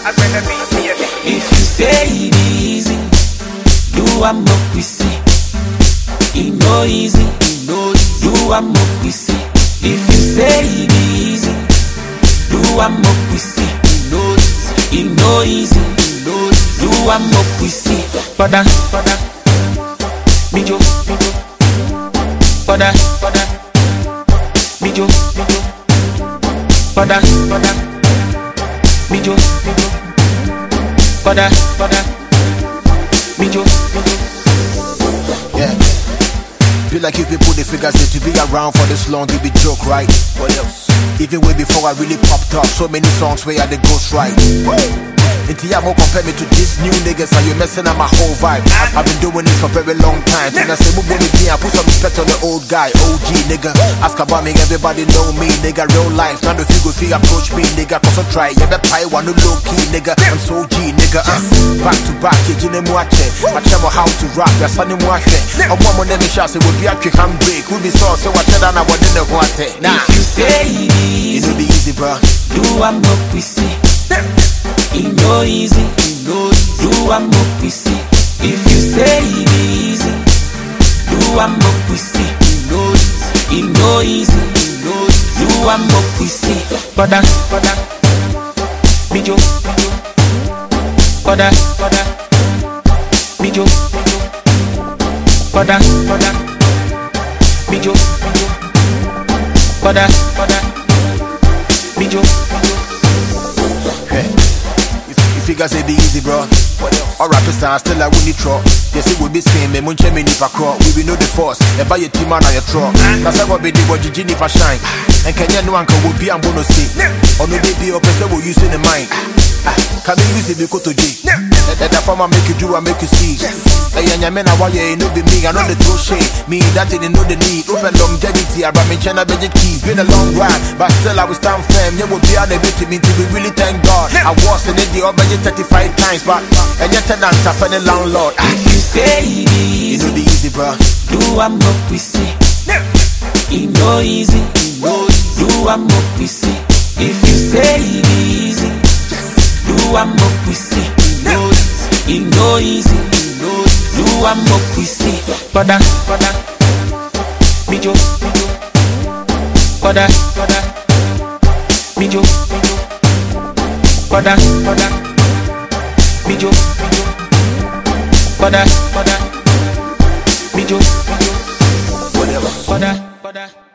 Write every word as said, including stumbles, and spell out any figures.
If you say it easy, do I'm up we see. It no easy, it no easy. Do I'm up we see. If you say it easy, do I'm up we see. It no easy, it no easy. It no easy. Do I'm up we see. Pada, pada, mijo, mijo. Pada, pada, mijo, mijo. Pada, pada, mijo, mijo. Pada, pada, mijo, mijo. Yeah. Feel like you people the figures say to be around for this long, it be joke, right? What else? Even way before I really popped up, so many songs where I the ghost right. Until you more compare me to these new niggas, and you messing up my whole vibe. I've been doing this for a very long time. Till I say move with me, I put some respect on the old guy, O G nigga. Ask about me, everybody know me, nigga. Real life, now the figure see approach me, nigga. Cause I try, yeah, that pie one no low key, nigga. I'm so G, nigga. Uh. Back to back, you know what I tell how to rap, you're sunny more. I'm one of them shots, it would be a quick handbrake. We'll be so, so I tell I want to what now. If you say it easy, it'll be easy, bro. Do I'm up we see. It no easy, it no easy. Do I'm up we see. If you say it easy, do I'm up we see. It no easy, it no easy. It no easy. Do I'm up we see. Pada, pada, mijo, mijo. Pada, pada, mijo, mijo. Pada, pada, mijo, mijo. Pada, pada, mijo, mijo. Hey. You figure say be easy, bro. All rappers stand still like we need truck. They say we be same, me munche me nipa crop. We be know the force, and buy your team on your truck. That's how we be the what you nipa shine. And can you know uncle will be and bonus see? Or no baby or person will use in the mind. Can you use it because to G? That farmer make you do and make you see. Hey, and your men are why you know be me. I know the throw shade. Me that didn't know the need. Open longevity, I me china magic keys. Been a long ride, but still I will stand firm. You will be on the bit to me to be really thank God. I was in the open thirty-five times, but and yet an answer for the landlord. If you say it easy, it'll be easy, bro. Do I'm up we see. It no easy, it no easy. Do I'm up we see. If you say it easy, do I'm up we see. It no easy, it no easy. It no easy. Do I'm up we see. Pada, pada, mijo, mijo. Pada, pada, mijo, mijo. Pada, pada, mijo, mijo. Pada, pada, mijo, mijo. Whatever. Pada, pada.